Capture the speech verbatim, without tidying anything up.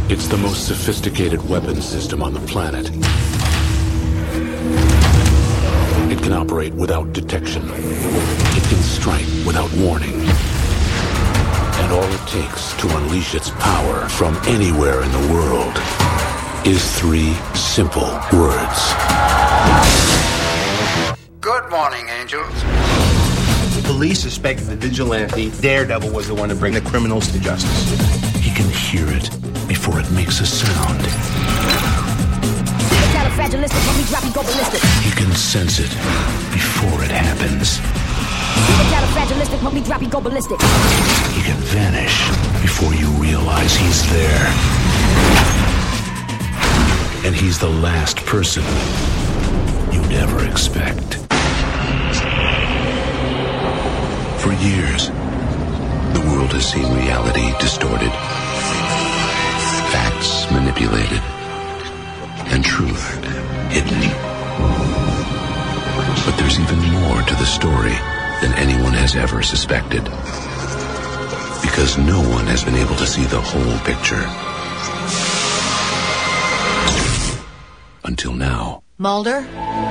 It's the most sophisticated weapon system on the planet. It can operate without detection. It can strike without warning. And all it takes to unleash its power from anywhere in the world is three simple words. Good morning, angels. The police suspected the vigilante Daredevil was the one to bring the criminals to justice. He can hear it before it makes a sound. He can sense it before it happens. He can vanish before you realize he's there. And he's the last person you'd ever expect. For years, the world has seen reality distorted, facts manipulated, and truth hidden. But there's even more to the story than anyone has ever suspected. Because no one has been able to see the whole picture. Until now. Mulder?